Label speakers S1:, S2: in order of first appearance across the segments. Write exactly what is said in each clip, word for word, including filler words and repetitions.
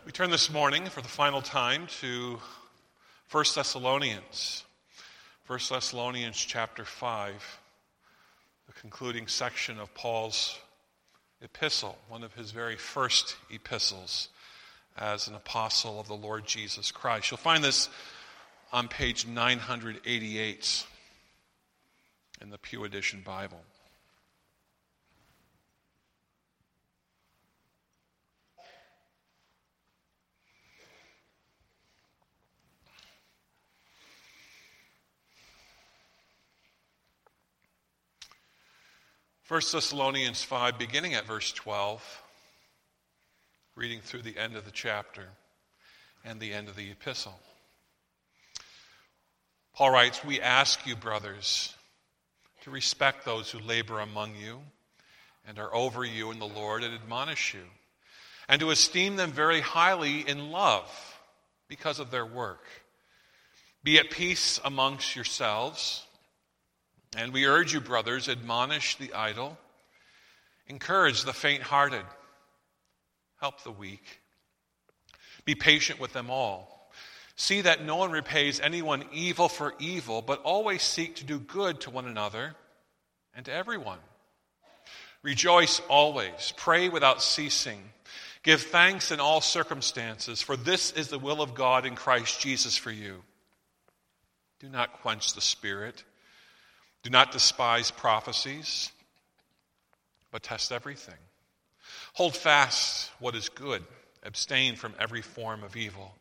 S1: We turn this morning for the final time to First Thessalonians. First Thessalonians chapter five, the concluding section of Paul's epistle, one of his very first epistles as an apostle of the Lord Jesus Christ. You'll find this on page nine eighty-eight in the Pew Edition Bible. First Thessalonians five, beginning at verse twelve, reading through the end of the chapter and the end of the epistle. Paul writes, "We ask you, brothers, to respect those who labor among you and are over you in the Lord and admonish you, and to esteem them very highly in love because of their work. Be at peace amongst yourselves. And we urge you, brothers, admonish the idle, encourage the faint-hearted, help the weak. Be patient with them all. See that no one repays anyone evil for evil, but always seek to do good to one another and to everyone. Rejoice always, pray without ceasing, give thanks in all circumstances, for this is the will of God in Christ Jesus for you. Do not quench the Spirit. Do not despise prophecies, but test everything. Hold fast what is good. Abstain from every form of evil.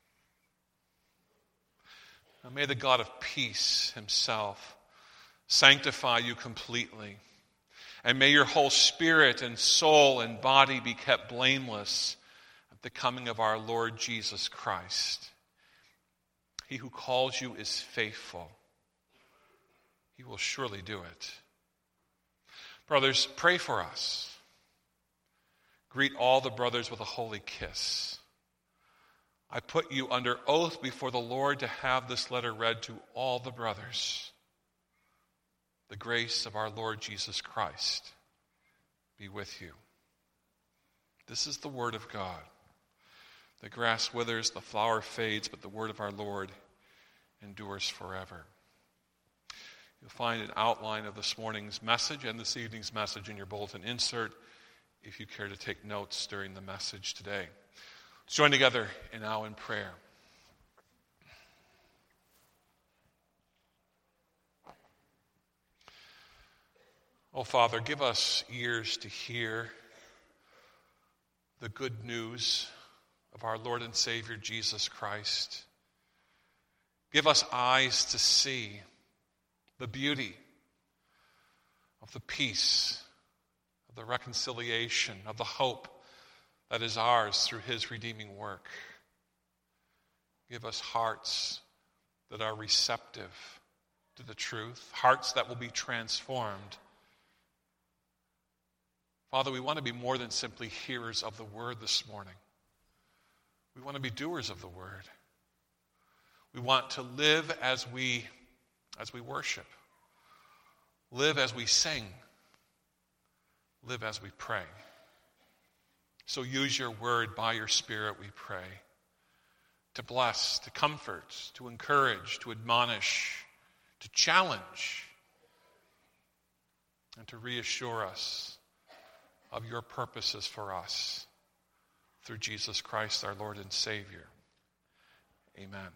S1: Now may the God of peace himself sanctify you completely, and may your whole spirit and soul and body be kept blameless at the coming of our Lord Jesus Christ. He who calls you is faithful. He will surely do it. Brothers, pray for us. Greet all the brothers with a holy kiss. I put you under oath before the Lord to have this letter read to all the brothers. The grace of our Lord Jesus Christ be with you." This is the word of God. The grass withers, the flower fades, but the word of our Lord endures forever. You'll find an outline of this morning's message and this evening's message in your bulletin insert if you care to take notes during the message today. Let's join together now in prayer. Oh, Father, give us ears to hear the good news of our Lord and Savior Jesus Christ. Give us eyes to see the beauty of the peace, of the reconciliation, of the hope that is ours through his redeeming work. Give us hearts that are receptive to the truth, hearts that will be transformed. Father, we want to be more than simply hearers of the word this morning. We want to be doers of the word. We want to live as we As we worship, live as we sing, live as we pray. So use your word by your Spirit, we pray, to bless, to comfort, to encourage, to admonish, to challenge, and to reassure us of your purposes for us through Jesus Christ, our Lord and Savior. Amen.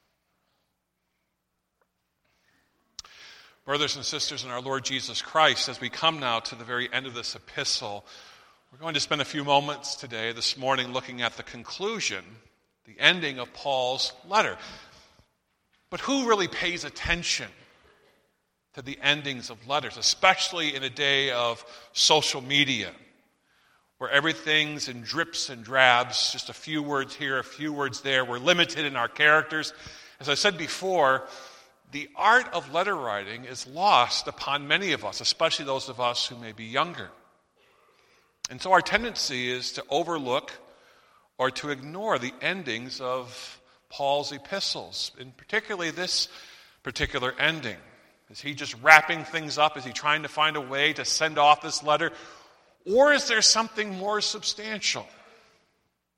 S1: Brothers and sisters in our Lord Jesus Christ, as we come now to the very end of this epistle, we're going to spend a few moments today, this morning, looking at the conclusion, the ending of Paul's letter. But who really pays attention to the endings of letters, especially in a day of social media, where everything's in drips and drabs, just a few words here, a few words there. We're limited in our characters. As I said before, the art of letter writing is lost upon many of us, especially those of us who may be younger. And so our tendency is to overlook or to ignore the endings of Paul's epistles, and particularly this particular ending. Is he just wrapping things up? Is he trying to find a way to send off this letter? Or is there something more substantial?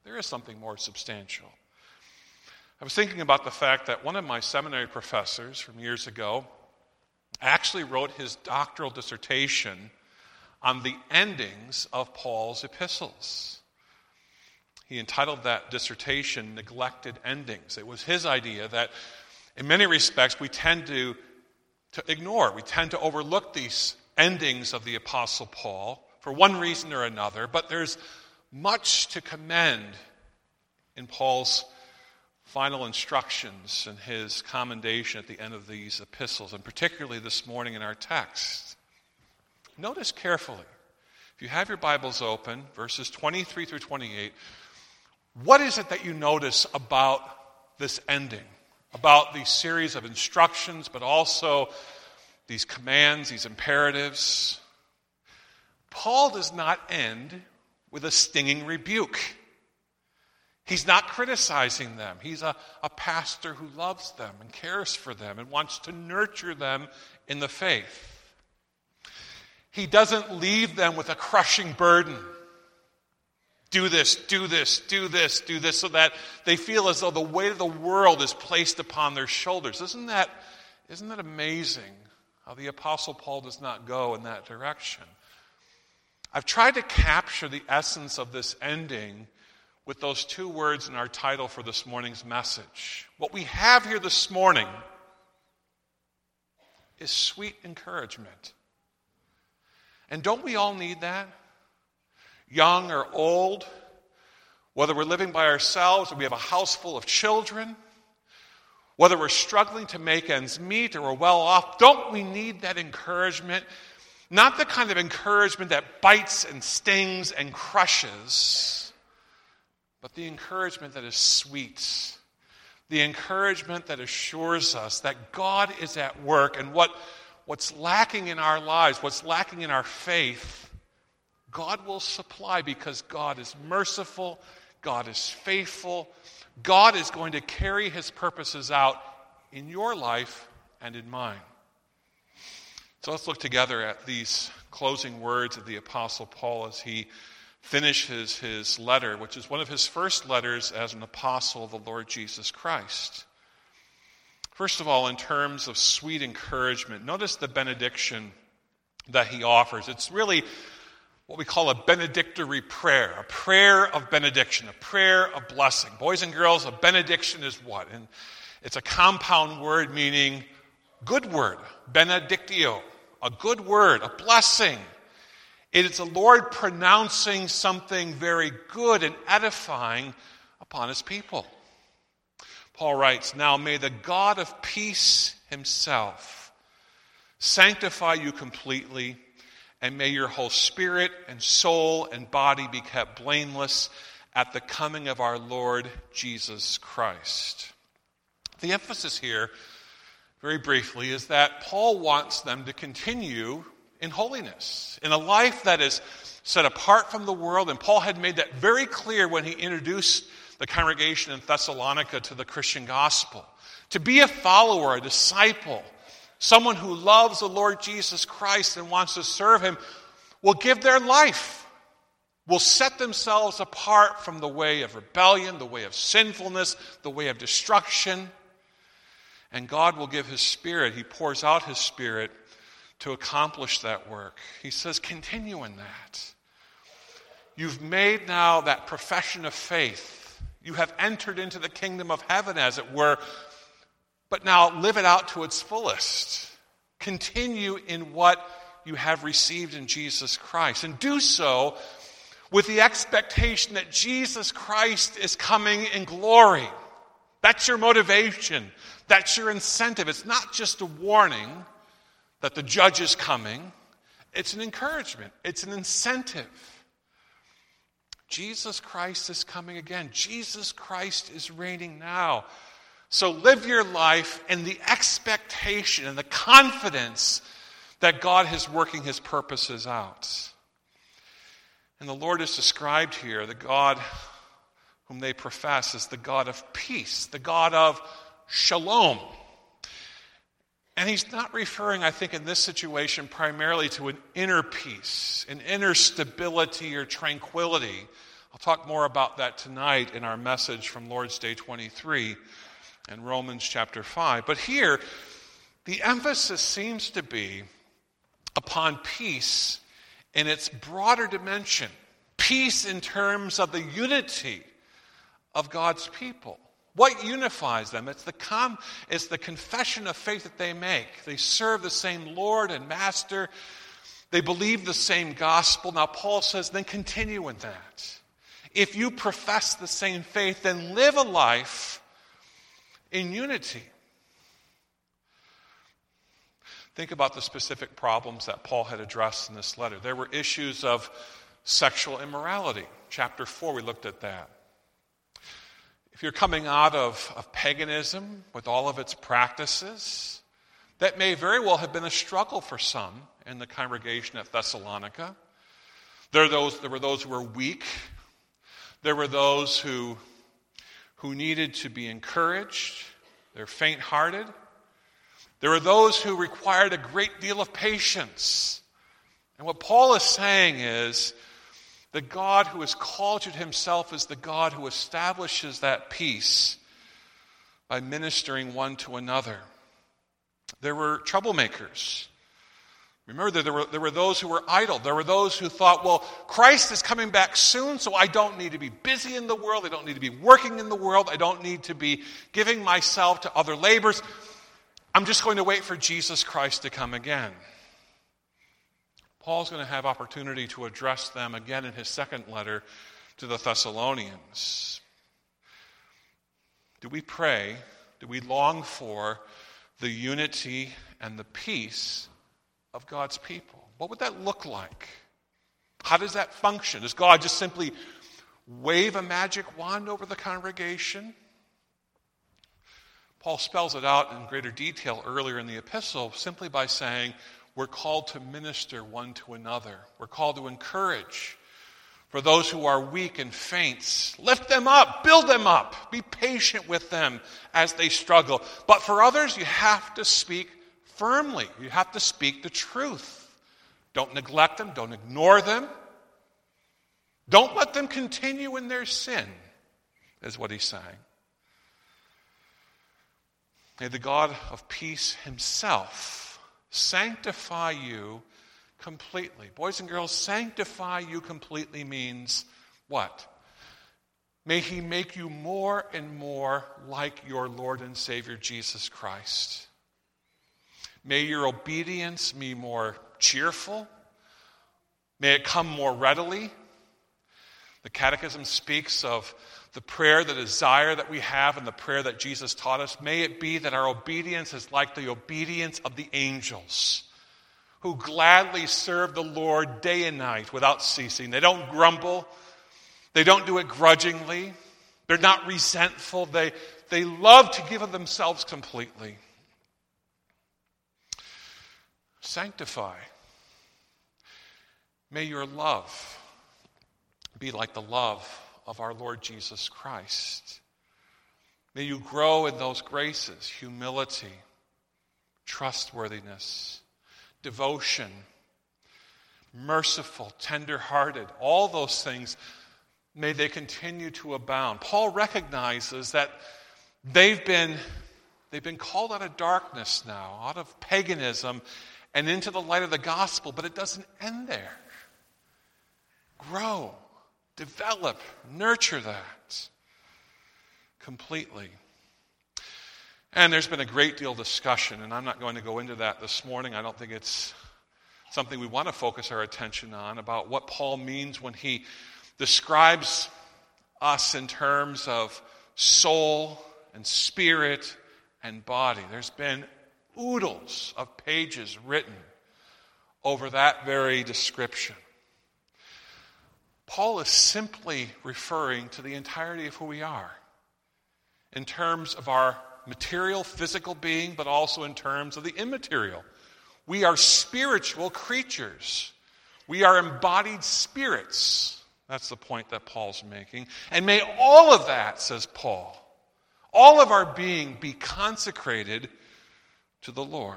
S1: There is something more substantial. I was thinking about the fact that one of my seminary professors from years ago actually wrote his doctoral dissertation on the endings of Paul's epistles. He entitled that dissertation, Neglected Endings. It was his idea that in many respects we tend to, to ignore, we tend to overlook these endings of the Apostle Paul for one reason or another, but there's much to commend in Paul's final instructions and his commendation at the end of these epistles, and particularly this morning in our text. Notice carefully, if you have your Bibles open, verses twenty-three through twenty-eight, what is it that you notice about this ending, about these series of instructions, but also these commands, these imperatives? Paul does not end with a stinging rebuke. He's not criticizing them. He's a, a pastor who loves them and cares for them and wants to nurture them in the faith. He doesn't leave them with a crushing burden. Do this, do this, do this, do this, so that they feel as though the weight of the world is placed upon their shoulders. Isn't that, isn't that amazing how the Apostle Paul does not go in that direction? I've tried to capture the essence of this ending with those two words in our title for this morning's message. What we have here this morning is sweet encouragement. And don't we all need that? Young or old, whether we're living by ourselves or we have a house full of children, whether we're struggling to make ends meet or we're well off, don't we need that encouragement? Not the kind of encouragement that bites and stings and crushes, but the encouragement that is sweet, the encouragement that assures us that God is at work, and what, what's lacking in our lives, what's lacking in our faith, God will supply, because God is merciful, God is faithful, God is going to carry his purposes out in your life and in mine. So let's look together at these closing words of the Apostle Paul as he finishes his letter, which is one of his first letters as an apostle of the Lord Jesus Christ. First of all, in terms of sweet encouragement, notice the benediction that he offers. It's really what we call a benedictory prayer, a prayer of benediction, a prayer of blessing. Boys and girls, a benediction is what? And it's a compound word meaning good word, benedictio, a good word, a blessing. It is the Lord pronouncing something very good and edifying upon his people. Paul writes, "Now may the God of peace himself sanctify you completely, and may your whole spirit and soul and body be kept blameless at the coming of our Lord Jesus Christ." The emphasis here, very briefly, is that Paul wants them to continue in holiness, in a life that is set apart from the world. And Paul had made that very clear when he introduced the congregation in Thessalonica to the Christian gospel. To be a follower, a disciple, someone who loves the Lord Jesus Christ and wants to serve him, will give their life, will set themselves apart from the way of rebellion, the way of sinfulness, the way of destruction. And God will give his Spirit. He pours out his Spirit to accomplish that work. He says, continue in that. You've made now that profession of faith. You have entered into the kingdom of heaven, as it were, but now live it out to its fullest. Continue in what you have received in Jesus Christ, and do so with the expectation that Jesus Christ is coming in glory. That's your motivation. That's your incentive. It's not just a warning that the judge is coming. It's an encouragement. It's an incentive. Jesus Christ is coming again. Jesus Christ is reigning now. So live your life in the expectation and the confidence that God is working his purposes out. And the Lord is described here, the God whom they profess, as the God of peace, the God of shalom. And he's not referring, I think, in this situation primarily to an inner peace, an inner stability or tranquility, I'll talk more about that tonight in our message from Lord's Day twenty-three and Romans chapter five. But here, the emphasis seems to be upon peace in its broader dimension. Peace in terms of the unity of God's people. What unifies them? It's the, com- it's the confession of faith that they make. They serve the same Lord and Master. They believe the same gospel. Now Paul says, then continue in that. If you profess the same faith, then live a life in unity. Think about the specific problems that Paul had addressed in this letter. There were issues of sexual immorality. Chapter four, we looked at that. If you're coming out of, of paganism with all of its practices, that may very well have been a struggle for some in the congregation at Thessalonica. There, are those, there were those who were weak. There were those who, who needed to be encouraged. They're faint-hearted. There were those who required a great deal of patience. And what Paul is saying is, the God who has called you to himself is the God who establishes that peace by ministering one to another. There were troublemakers. Remember that there were, there were those who were idle. There were those who thought, well, Christ is coming back soon, so I don't need to be busy in the world. I don't need to be working in the world. I don't need to be giving myself to other labors. I'm just going to wait for Jesus Christ to come again. Paul's going to have opportunity to address them again in his second letter to the Thessalonians. Do we pray, do we long for the unity and the peace of God's people? What would that look like? How does that function? Does God just simply wave a magic wand over the congregation? Paul spells it out in greater detail earlier in the epistle simply by saying, we're called to minister one to another. We're called to encourage. For those who are weak and faint, lift them up, build them up. Be patient with them as they struggle. But for others, you have to speak firmly. You have to speak the truth. Don't neglect them. Don't ignore them. Don't let them continue in their sin, is what he's saying. May the God of peace himself sanctify you completely. Boys and girls, sanctify you completely means what? May he make you more and more like your Lord and Savior Jesus Christ. May your obedience be more cheerful. May it come more readily. The Catechism speaks of the prayer, the desire that we have, and the prayer that Jesus taught us. May it be that our obedience is like the obedience of the angels, who gladly serve the Lord day and night without ceasing. They don't grumble. They don't do it grudgingly. They're not resentful. They, they love to give of themselves completely. Sanctify. May your love be like the love of our Lord Jesus Christ. May you grow in those graces, humility, trustworthiness, devotion, merciful, tender-hearted, all those things, may they continue to abound. Paul recognizes that they've been, they've been called out of darkness now, out of paganism, and into the light of the gospel, but it doesn't end there. Grow. Develop, nurture that completely. And there's been a great deal of discussion, and I'm not going to go into that this morning. I don't think it's something we want to focus our attention on, about what Paul means when he describes us in terms of soul and spirit and body. There's been oodles of pages written over that very description. Paul is simply referring to the entirety of who we are in terms of our material, physical being, but also in terms of the immaterial. We are spiritual creatures. We are embodied spirits. That's the point that Paul's making. And may all of that, says Paul, all of our being be consecrated to the Lord.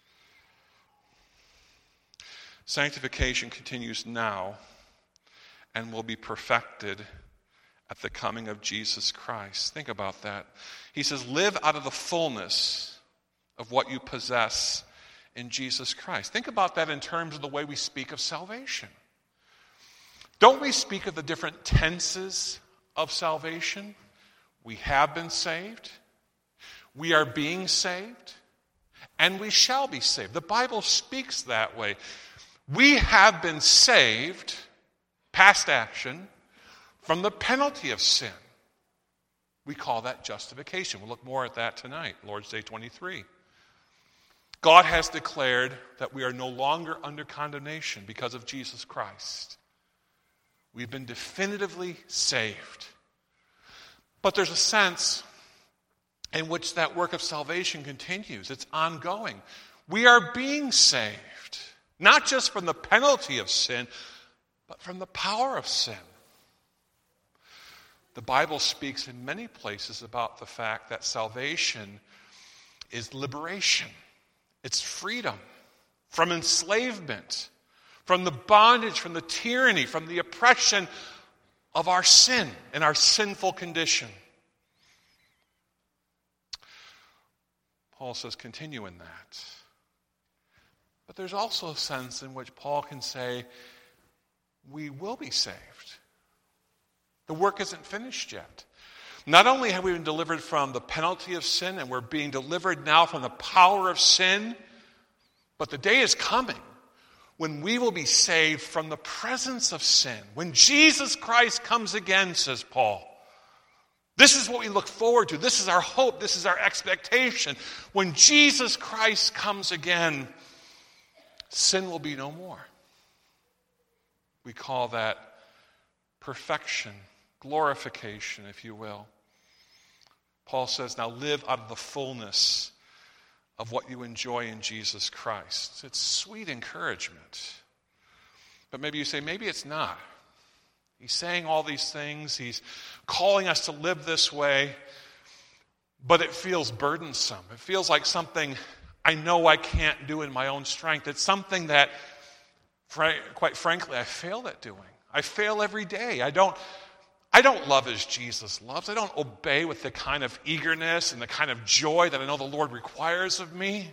S1: Sanctification continues now and will be perfected at the coming of Jesus Christ. Think about that. He says, live out of the fullness of what you possess in Jesus Christ. Think about that in terms of the way we speak of salvation. Don't we speak of the different tenses of salvation? We have been saved, we are being saved, and we shall be saved. The Bible speaks that way. We have been saved, past action, from the penalty of sin. We call that justification. We'll look more at that tonight, Lord's Day twenty-three. God has declared that we are no longer under condemnation because of Jesus Christ. We've been definitively saved. But there's a sense in which that work of salvation continues. It's ongoing. We are being saved, not just from the penalty of sin, but from the power of sin. The Bible speaks in many places about the fact that salvation is liberation. It's freedom from enslavement, from the bondage, from the tyranny, from the oppression of our sin and our sinful condition. Paul says, continue in that. But there's also a sense in which Paul can say, we will be saved. The work isn't finished yet. Not only have we been delivered from the penalty of sin, and we're being delivered now from the power of sin, but the day is coming when we will be saved from the presence of sin. When Jesus Christ comes again, says Paul. This is what we look forward to. This is our hope. This is our expectation. When Jesus Christ comes again, sin will be no more. We call that perfection, glorification, if you will. Paul says, now live out of the fullness of what you enjoy in Jesus Christ. It's sweet encouragement. But maybe you say, maybe it's not. He's saying all these things. He's calling us to live this way, but it feels burdensome. It feels like something I know I can't do in my own strength. It's something that, quite frankly, I fail at doing. I fail every day. I don't, I don't love as Jesus loves. I don't obey with the kind of eagerness and the kind of joy that I know the Lord requires of me.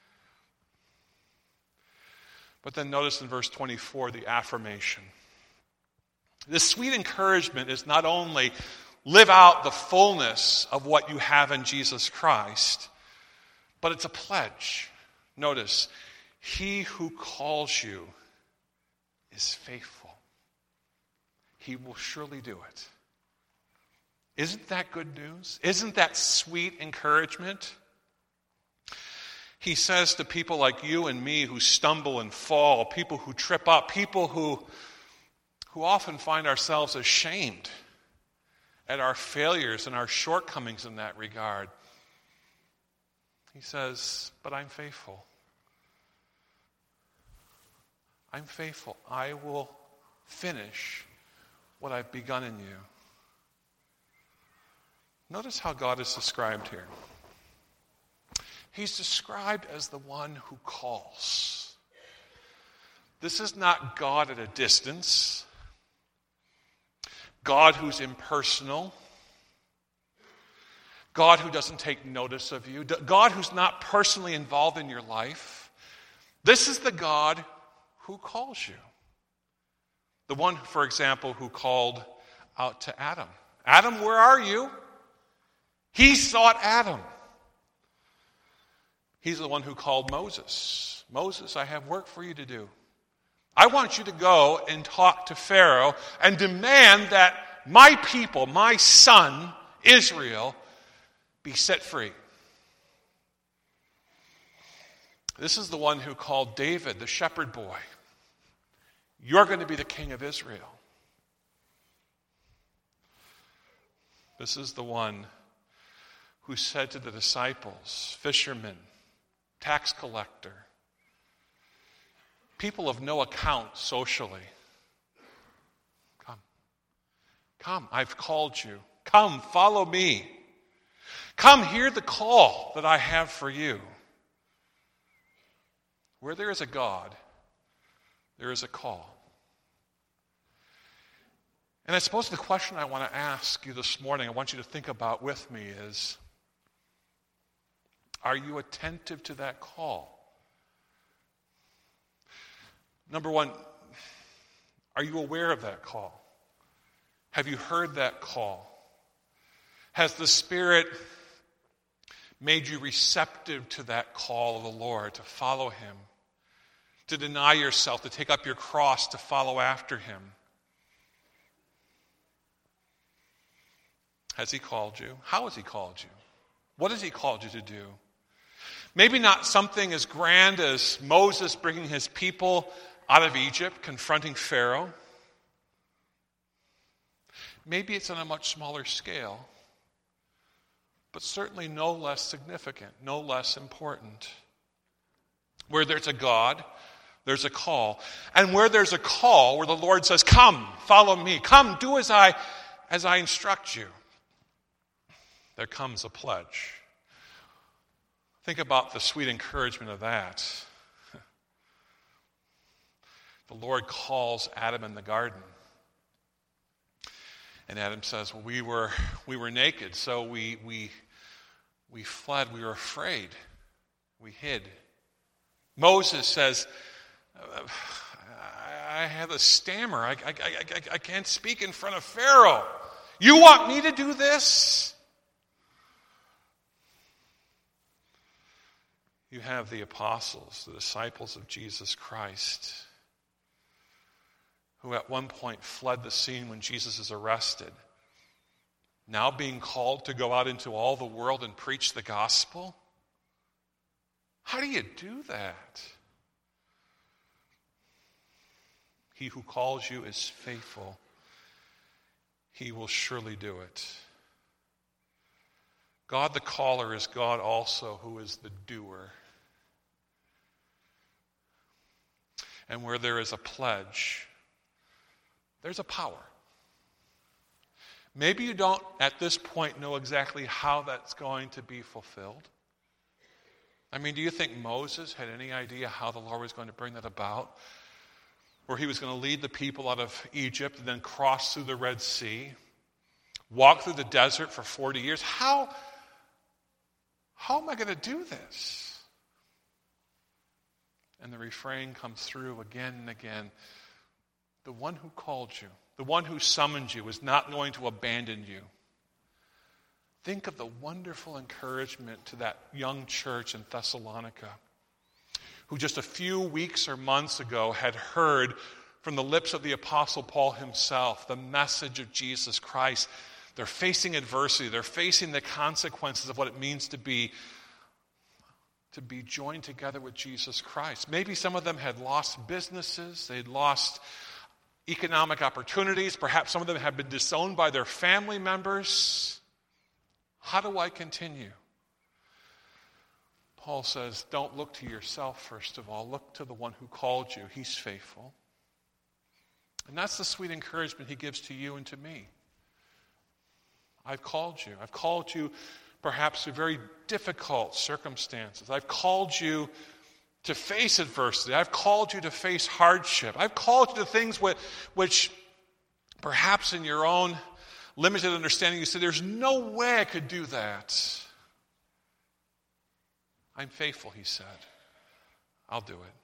S1: But then notice in verse twenty-four, the affirmation. This sweet encouragement is not only live out the fullness of what you have in Jesus Christ, but it's a pledge. Notice, he who calls you is faithful. He will surely do it. Isn't that good news? Isn't that sweet encouragement? He says to people like you and me who stumble and fall, people who trip up, people who, who often find ourselves ashamed at our failures and our shortcomings in that regard. He says, but I'm faithful. I'm faithful. I will finish what I've begun in you. Notice how God is described here. He's described as the one who calls. This is not God at a distance, God who's impersonal, God who doesn't take notice of you, God who's not personally involved in your life. This is the God who calls you. The one, for example, who called out to Adam. Adam, where are you? He sought Adam. He's the one who called Moses. Moses, I have work for you to do. I want you to go and talk to Pharaoh and demand that my people, my son, Israel, be set free. This is the one who called David, the shepherd boy. You're going to be the king of Israel. This is the one who said to the disciples, fishermen, tax collector, people of no account socially, come. Come, I've called you. Come, follow me. Come, hear the call that I have for you. Where there is a God, there is a call. And I suppose the question I want to ask you this morning, I want you to think about with me is, are you attentive to that call? Number one, are you aware of that call? Have you heard that call? Has the Spirit made you receptive to that call of the Lord, to follow Him, to deny yourself, to take up your cross, to follow after Him? Has He called you? How has He called you? What has He called you to do? Maybe not something as grand as Moses bringing his people out of Egypt, confronting Pharaoh. Maybe it's on a much smaller scale, but certainly no less significant, no less important. Where there's a God, there's a call. And where there's a call, where the Lord says, come, follow me, come, do as I, as I instruct you, there comes a pledge. Think about the sweet encouragement of that. The Lord calls Adam in the garden. And Adam says, well, we were we were naked, so we we we fled, we were afraid. We hid. Moses says, I, I have a stammer. I, I, I, I can't speak in front of Pharaoh. You want me to do this? You have the apostles, the disciples of Jesus Christ, who at one point fled the scene when Jesus is arrested, now being called to go out into all the world and preach the gospel. How do you do that? He who calls you is faithful. He will surely do it. God the caller is God also who is the doer. And where there is a pledge, there's a power. Maybe you don't at this point know exactly how that's going to be fulfilled. I mean, do you think Moses had any idea how the Lord was going to bring that about? Where he was going to lead the people out of Egypt and then cross through the Red Sea, walk through the desert for forty years. How, how am I going to do this? And the refrain comes through again and again. The one who called you, the one who summoned you, is not going to abandon you. Think of the wonderful encouragement to that young church in Thessalonica, who just a few weeks or months ago had heard from the lips of the Apostle Paul himself the message of Jesus Christ. They're facing adversity. They're facing the consequences of what it means to be to be joined together with Jesus Christ. Maybe some of them had lost businesses. They'd lost economic opportunities. Perhaps some of them had been disowned by their family members. How do I continue? Paul says, don't look to yourself first of all. Look to the one who called you. He's faithful. And that's the sweet encouragement he gives to you and to me. I've called you. I've called you perhaps to very difficult circumstances. I've called you to face adversity. I've called you to face hardship. I've called you to things which, which perhaps in your own limited understanding you say, there's no way I could do that. I'm faithful, he said. I'll do it.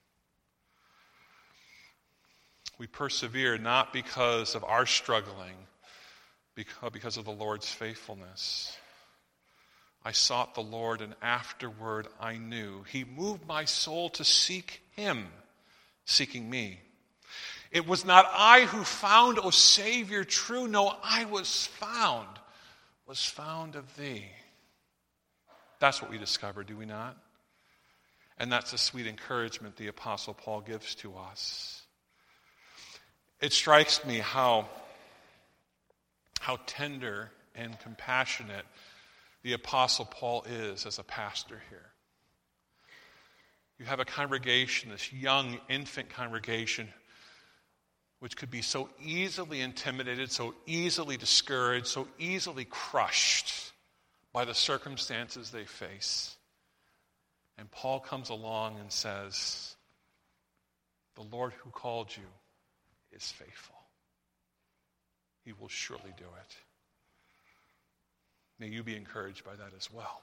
S1: We persevere not because of our struggling, but because of the Lord's faithfulness. I sought the Lord, and afterward I knew. He moved my soul to seek him, seeking me. It was not I who found, O Savior, true. No, I was found, was found of thee. That's what we discover, do we not? And that's a sweet encouragement the Apostle Paul gives to us. It strikes me how, how tender and compassionate the Apostle Paul is as a pastor here. You have a congregation, this young infant congregation, which could be so easily intimidated, so easily discouraged, so easily crushed by the circumstances they face. And Paul comes along and says, the Lord who called you is faithful. He will surely do it. May you be encouraged by that as well.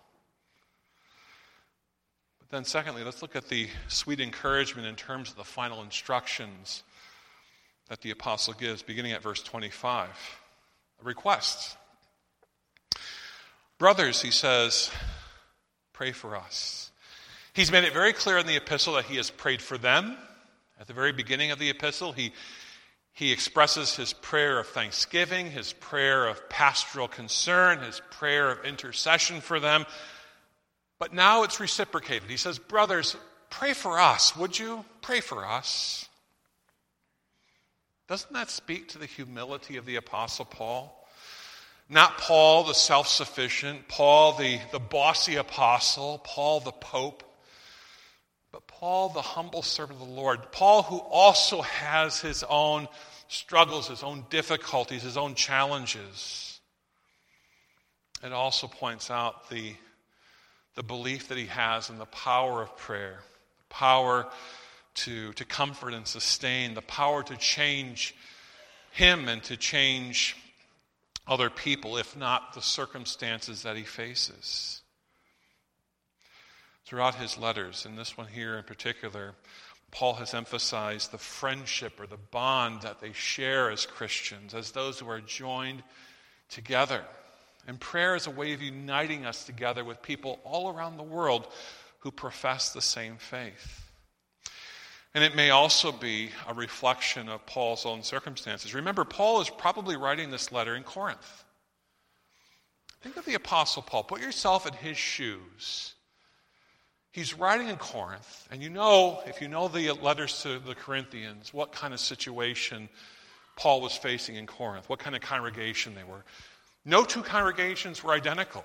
S1: But then secondly, let's look at the sweet encouragement in terms of the final instructions that the apostle gives, beginning at verse twenty-five. A request. Brothers, he says, pray for us. He's made it very clear in the epistle that he has prayed for them. At the very beginning of the epistle, he, he expresses his prayer of thanksgiving, his prayer of pastoral concern, his prayer of intercession for them. But now it's reciprocated. He says, brothers, pray for us, would you? Pray for us. Doesn't that speak to the humility of the Apostle Paul? Not Paul, the self-sufficient, Paul, the, the bossy apostle, Paul, the pope, but Paul, the humble servant of the Lord. Paul, who also has his own struggles, his own difficulties, his own challenges. It also points out the, the belief that he has in the power of prayer, the power to, to comfort and sustain, the power to change him and to change other people, if not the circumstances that he faces. Throughout his letters, and this one here in particular, Paul has emphasized the friendship or the bond that they share as Christians, as those who are joined together. And prayer is a way of uniting us together with people all around the world who profess the same faith. And it may also be a reflection of Paul's own circumstances. Remember, Paul is probably writing this letter in Corinth. Think of the Apostle Paul. Put yourself in his shoes. He's writing in Corinth, and you know, if you know the letters to the Corinthians, what kind of situation Paul was facing in Corinth, what kind of congregation they were. No two congregations were identical.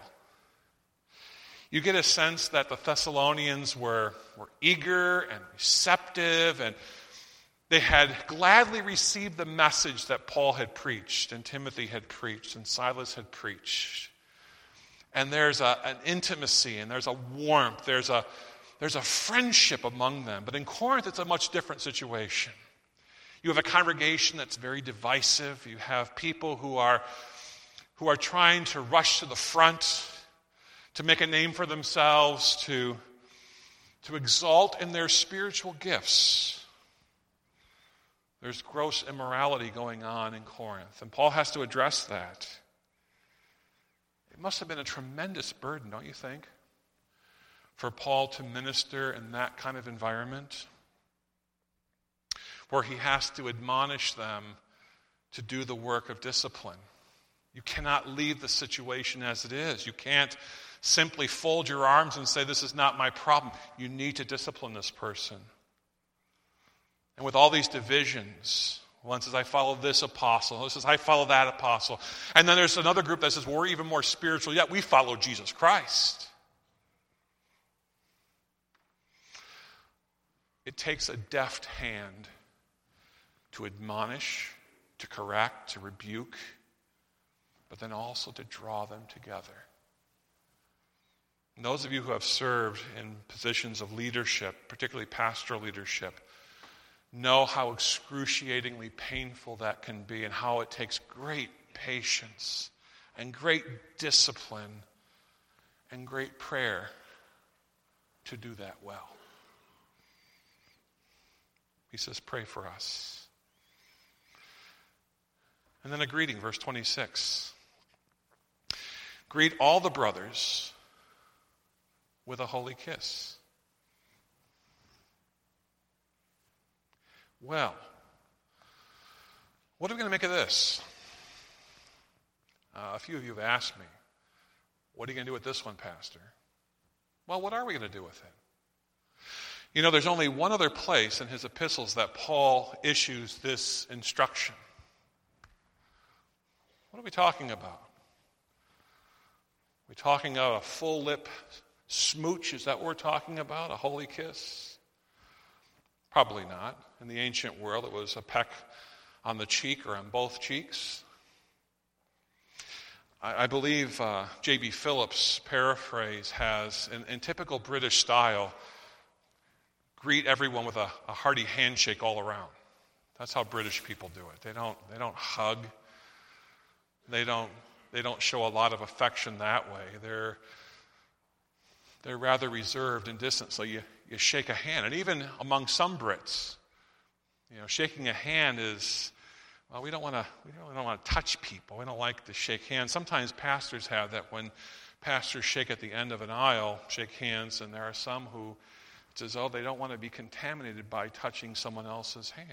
S1: You get a sense that the Thessalonians were, were eager and receptive, and they had gladly received the message that Paul had preached, and Timothy had preached, and Silas had preached. And there's a, an intimacy, and there's a warmth, there's a, there's a friendship among them. But in Corinth, it's a much different situation. You have a congregation that's very divisive. You have people who are, who are trying to rush to the front, to make a name for themselves, to, to exalt in their spiritual gifts. There's gross immorality going on in Corinth, and Paul has to address that. It must have been a tremendous burden, don't you think, for Paul to minister in that kind of environment, where he has to admonish them to do the work of discipline. You cannot leave the situation as it is. You can't simply fold your arms and say, this is not my problem. You need to discipline this person. And with all these divisions, one says, I follow this apostle. One says, I follow that apostle. And then there's another group that says, well, we're even more spiritual yet. We follow Jesus Christ. It takes a deft hand to admonish, to correct, to rebuke, but then also to draw them together. And those of you who have served in positions of leadership, particularly pastoral leadership, know how excruciatingly painful that can be and how it takes great patience and great discipline and great prayer to do that well. He says, pray for us. And then a greeting, verse twenty-six. Greet all the brothers with a holy kiss. Well, what are we going to make of this? Uh, a few of you have asked me, what are you going to do with this one, Pastor? Well, what are we going to do with it? You know, there's only one other place in his epistles that Paul issues this instruction. What are we talking about? Are we talking about a full lip smooch? Is that what we're talking about? A holy kiss? Probably not. In the ancient world, it was a peck on the cheek or on both cheeks. I, I believe uh, J B Phillips' paraphrase has, in, in typical British style, greet everyone with a, a hearty handshake all around. That's how British people do it. They don't, they don't hug. They don't, they don't show a lot of affection that way. They're, they're rather reserved and distant. So you, you shake a hand. And even among some Brits, you know, shaking a hand is, well, we don't want to we don't, we don't want to touch people. We don't like to shake hands. Sometimes pastors have that when pastors shake at the end of an aisle, shake hands, and there are some who, it's as though they don't want to be contaminated by touching someone else's hand.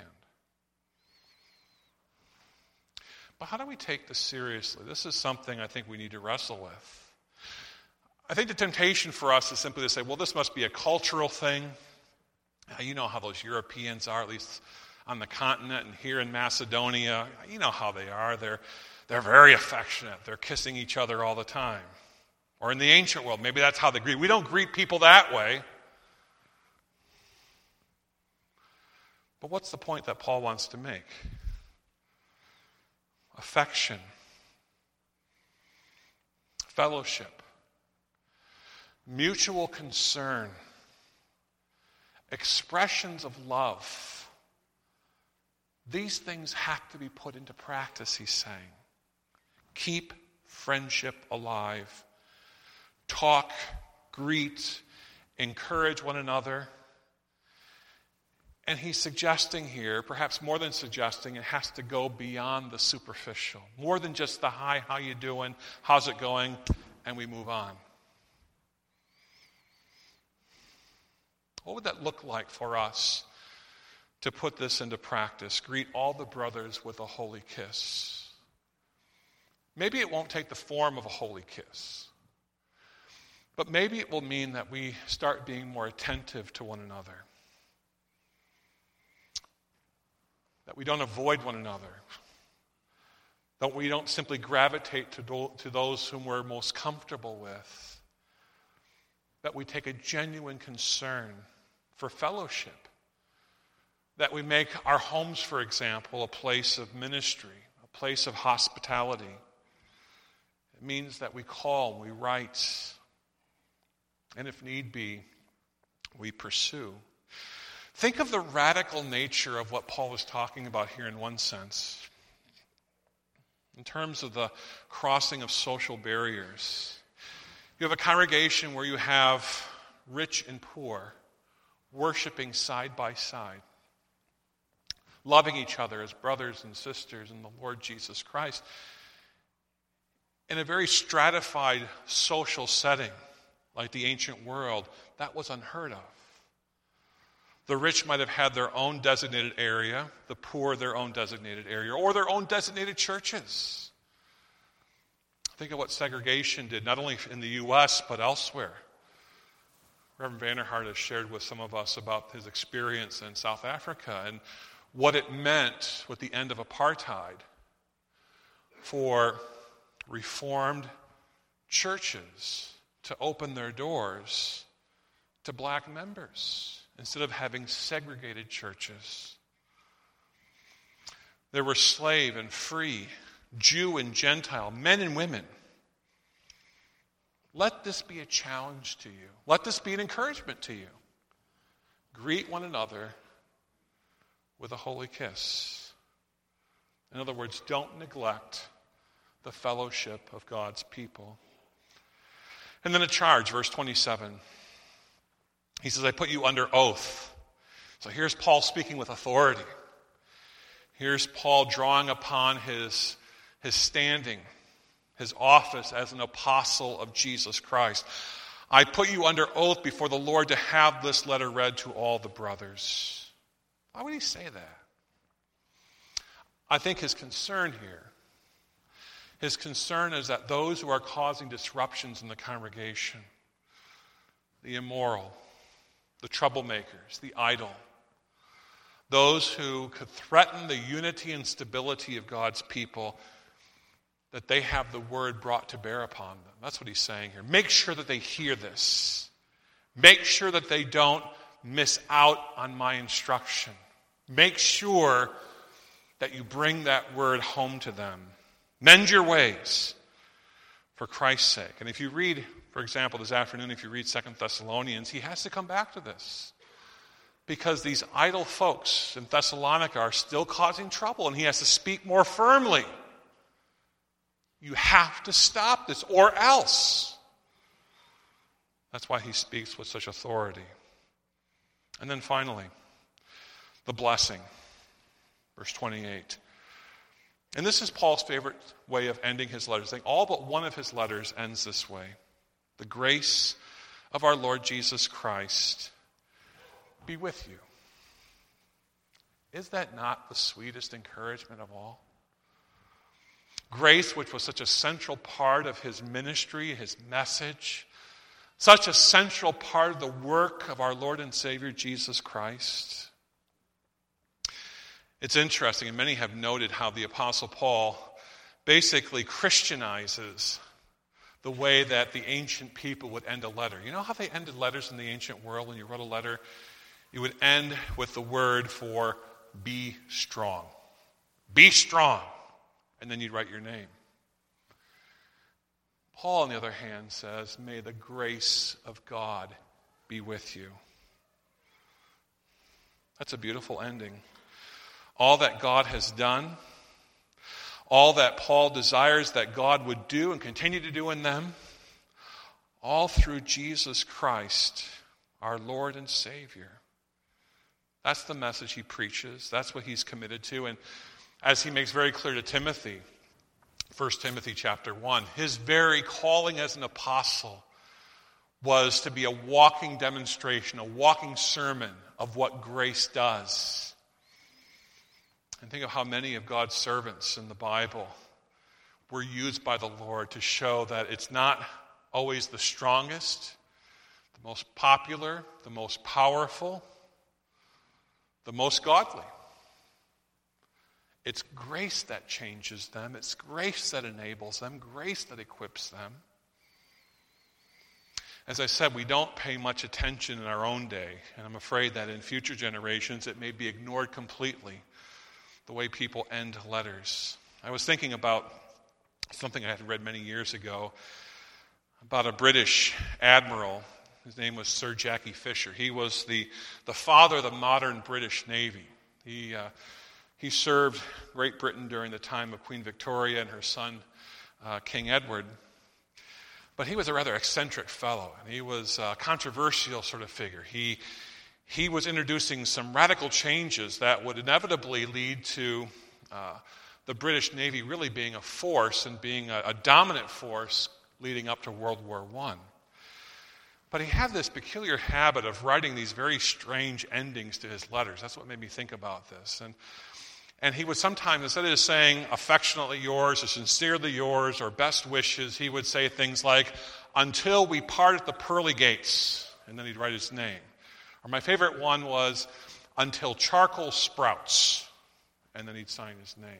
S1: But how do we take this seriously? This is something I think we need to wrestle with. I think the temptation for us is simply to say, well, this must be a cultural thing. You know how those Europeans are, at least on the continent and here in Macedonia. You know how they are. They're, they're very affectionate. They're kissing each other all the time. Or in the ancient world, maybe that's how they greet. We don't greet people that way. But what's the point that Paul wants to make? Affection, fellowship, mutual concern, expressions of love. These things have to be put into practice, he's saying. Keep friendship alive. Talk, greet, encourage one another. And he's suggesting here, perhaps more than suggesting, it has to go beyond the superficial. More than just the hi, how you doing, how's it going, and we move on. What would that look like for us to put this into practice? Greet all the brothers with a holy kiss. Maybe it won't take the form of a holy kiss. But maybe it will mean that we start being more attentive to one another. That we don't avoid one another. That we don't simply gravitate to, do, to those whom we're most comfortable with. That we take a genuine concern for fellowship. That we make our homes, for example, a place of ministry, a place of hospitality. It means that we call, we write, and if need be, we pursue. Think of the radical nature of what Paul was talking about here in one sense. In terms of the crossing of social barriers. You have a congregation where you have rich and poor worshiping side by side. Loving each other as brothers and sisters in the Lord Jesus Christ. In a very stratified social setting, like the ancient world, that was unheard of. The rich might have had their own designated area, the poor their own designated area, or their own designated churches. Think of what segregation did, not only in the U S, but elsewhere. Reverend Vanderhart has shared with some of us about his experience in South Africa and what it meant with the end of apartheid for Reformed churches to open their doors to black members instead of having segregated churches. There were slave and free, Jew and Gentile, men and women. Let this be a challenge to you. Let this be an encouragement to you. Greet one another with a holy kiss. In other words, don't neglect the fellowship of God's people. And then a charge, verse twenty-seven. He says, I put you under oath. So here's Paul speaking with authority. Here's Paul drawing upon his, his standing, his office as an apostle of Jesus Christ. I put you under oath before the Lord to have this letter read to all the brothers. Why would he say that? I think his concern here, his concern is that those who are causing disruptions in the congregation, the immoral, the troublemakers, the idle, those who could threaten the unity and stability of God's people, that they have the word brought to bear upon them. That's what he's saying here. Make sure that they hear this. Make sure that they don't miss out on my instruction. Make sure that you bring that word home to them. Mend your ways for Christ's sake. And if you read, for example, this afternoon, if you read Second Thessalonians, he has to come back to this. Because these idle folks in Thessalonica are still causing trouble, and he has to speak more firmly. You have to stop this, or else. That's why he speaks with such authority. And then finally, the blessing. Verse twenty-eight. And this is Paul's favorite way of ending his letters. I think all but one of his letters ends this way. The grace of our Lord Jesus Christ be with you. Is that not the sweetest encouragement of all? Grace, which was such a central part of his ministry, his message, such a central part of the work of our Lord and Savior Jesus Christ. It's interesting, and many have noted how the Apostle Paul basically Christianizes the way that the ancient people would end a letter. You know how they ended letters in the ancient world? When you wrote a letter, you would end with the word for be strong. Be strong. And then you'd write your name. Paul, on the other hand, says, may the grace of God be with you. That's a beautiful ending. All that God has done, all that Paul desires that God would do and continue to do in them, all through Jesus Christ, our Lord and Savior. That's the message he preaches. That's what he's committed to. And as he makes very clear to Timothy, First Timothy chapter one, his very calling as an apostle was to be a walking demonstration, a walking sermon of what grace does. And think of how many of God's servants in the Bible were used by the Lord to show that it's not always the strongest, the most popular, the most powerful, the most godly. It's grace that changes them. It's grace that enables them, grace that equips them. As I said, we don't pay much attention in our own day, and I'm afraid that in future generations it may be ignored completely, the way people end letters. I was thinking about something I had read many years ago about a British admiral. His name was Sir Jackie Fisher. He was the, the father of the modern British Navy. He, uh, he served Great Britain during the time of Queen Victoria and her son, uh, King Edward. But he was a rather eccentric fellow, and he was a controversial sort of figure. He He was introducing some radical changes that would inevitably lead to uh, the British Navy really being a force and being a, a dominant force leading up to World War One. But he had this peculiar habit of writing these very strange endings to his letters. That's what made me think about this. And, and he would sometimes, instead of just saying affectionately yours or sincerely yours or best wishes, he would say things like, until we part at the pearly gates. And then he'd write his name. Or my favorite one was, until charcoal sprouts, and then he'd sign his name.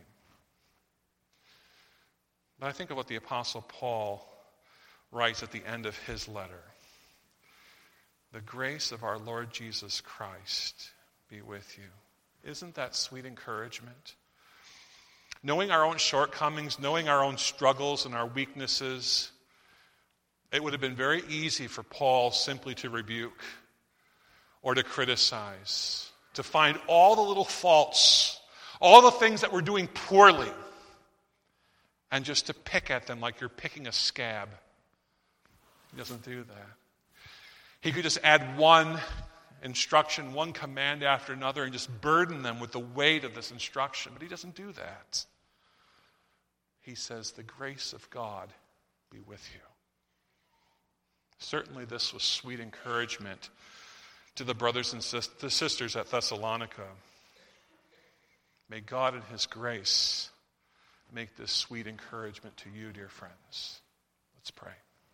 S1: But I think of what the Apostle Paul writes at the end of his letter. The grace of our Lord Jesus Christ be with you. Isn't that sweet encouragement? Knowing our own shortcomings, knowing our own struggles and our weaknesses, it would have been very easy for Paul simply to rebuke or to criticize, to find all the little faults, all the things that we're doing poorly, and just to pick at them like you're picking a scab. He doesn't do that. He could just add one instruction, one command after another, and just burden them with the weight of this instruction. But he doesn't do that. He says, the grace of God be with you. Certainly this was sweet encouragement to the brothers and sisters at Thessalonica. May God in his grace make this sweet encouragement to you, dear friends. Let's pray.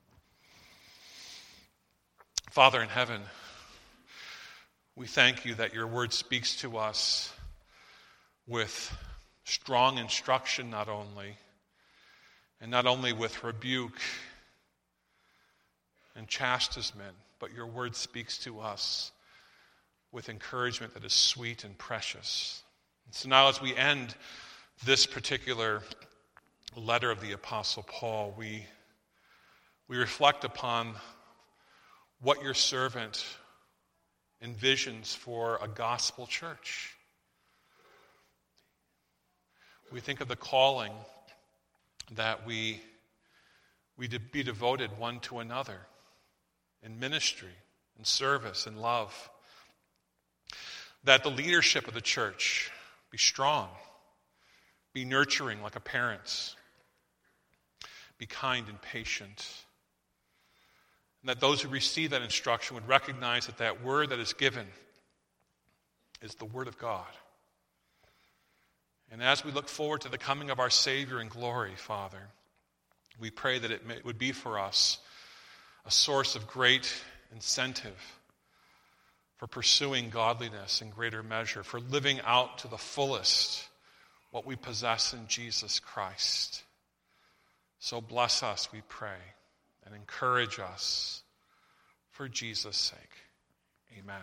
S1: Father in heaven, we thank you that your word speaks to us with strong instruction not only, and not only with rebuke and chastisement, but your word speaks to us with encouragement that is sweet and precious. And so now as we end this particular letter of the Apostle Paul, we, we reflect upon what your servant envisions for a gospel church. We think of the calling that we, we de- be devoted one to another in ministry, in service, in love. That the leadership of the church be strong, be nurturing like a parent's, be kind and patient. And that those who receive that instruction would recognize that that word that is given is the word of God. And as we look forward to the coming of our Savior in glory, Father, we pray that it, may, it would be for us a source of great incentive for pursuing godliness in greater measure, for living out to the fullest what we possess in Jesus Christ. So bless us, we pray, and encourage us for Jesus' sake. Amen.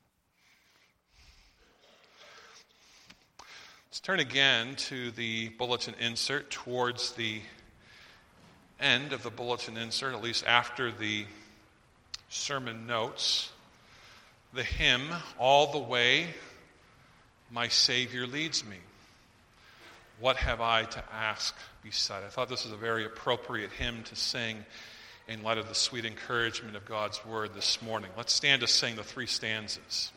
S1: Let's turn again to the bulletin insert towards the end of the bulletin insert, at least after the sermon notes. The hymn, All the Way My Savior Leads Me. What have I to ask beside? I thought this was a very appropriate hymn to sing in light of the sweet encouragement of God's word this morning. Let's stand to sing the three stanzas.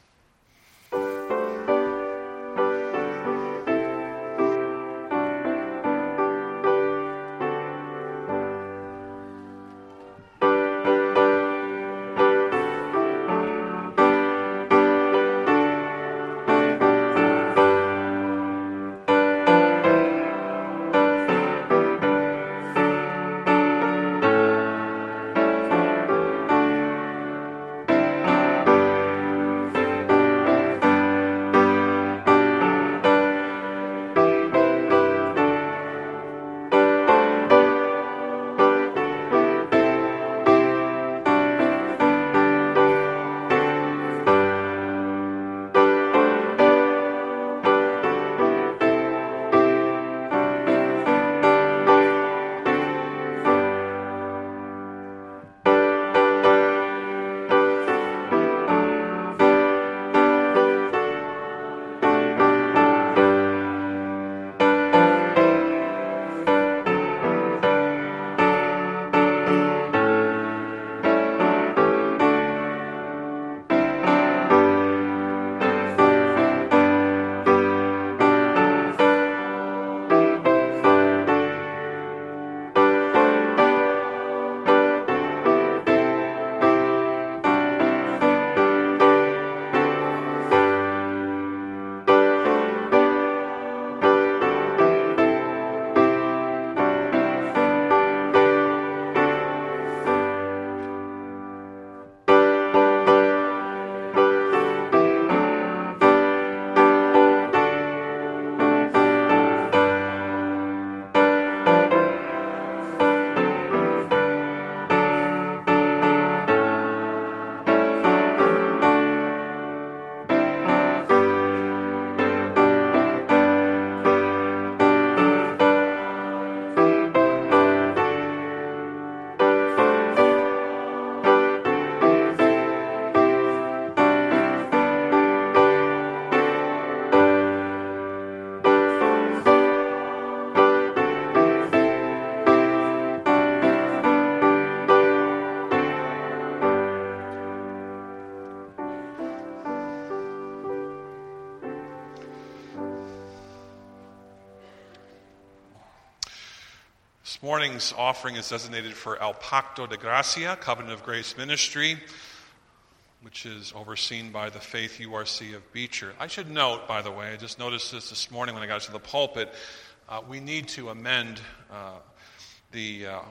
S1: This morning's offering is designated for El Pacto de Gracia, Covenant of Grace Ministry, which is overseen by the Faith U R C of Beecher. I should note, by the way, I just noticed this this morning when I got to the pulpit, uh, we need to amend uh, the uh,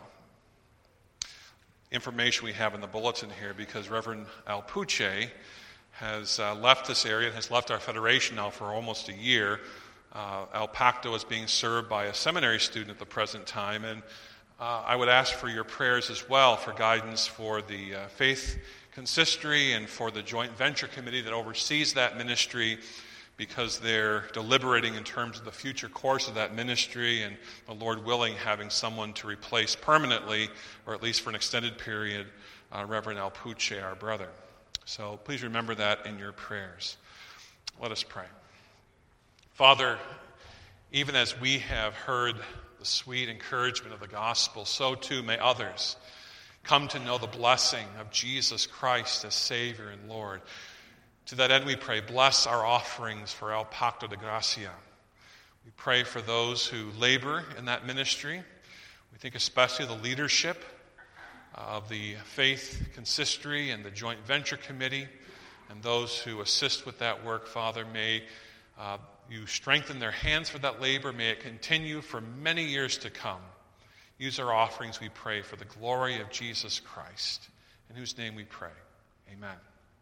S1: information we have in the bulletin here because Reverend Alpuche has uh, left this area and has left our federation now for almost a year. Uh, El Pacto is being served by a seminary student at the present time, and uh, I would ask for your prayers as well for guidance for the uh, Faith Consistory and for the joint venture committee that oversees that ministry, because they're deliberating in terms of the future course of that ministry and, the Lord willing, having someone to replace permanently, or at least for an extended period, uh, Reverend Alpuche, our brother. So please remember that in your prayers. Let us pray. Father, even as we have heard the the sweet encouragement of the gospel, so too may others come to know the blessing of Jesus Christ as Savior and Lord. To that end, we pray, bless our offerings for El Pacto de Gracia. We pray for those who labor in that ministry. We think especially the leadership of the Faith Consistory and the Joint Venture Committee, and those who assist with that work. Father, may uh, you strengthen their hands for that labor. May it continue for many years to come. Use our offerings, we pray, for the glory of Jesus Christ, in whose name we pray. Amen.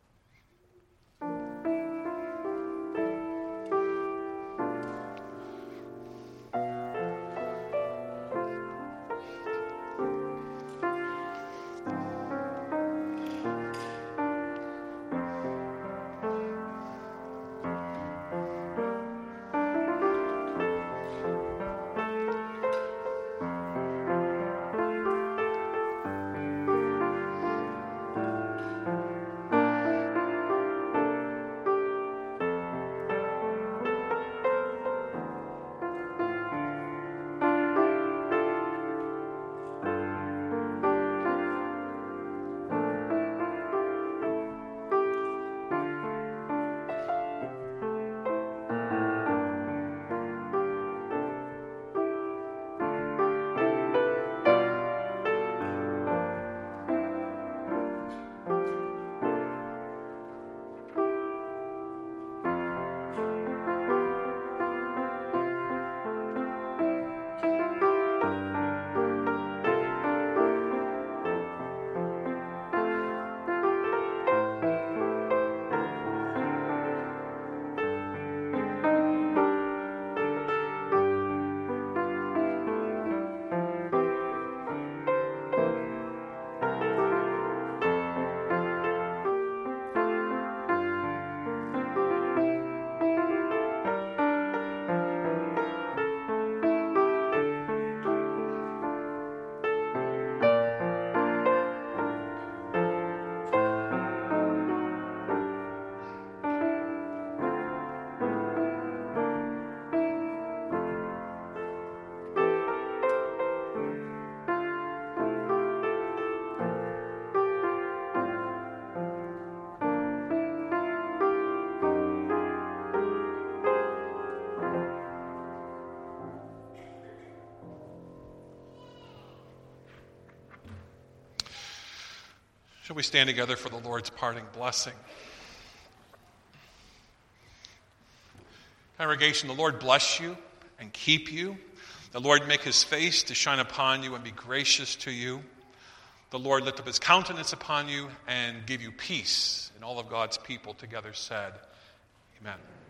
S1: Shall we stand together for the Lord's parting blessing? Congregation, the Lord bless you and keep you. The Lord make his face to shine upon you and be gracious to you. The Lord lift up his countenance upon you and give you peace. And all of God's people together said, Amen.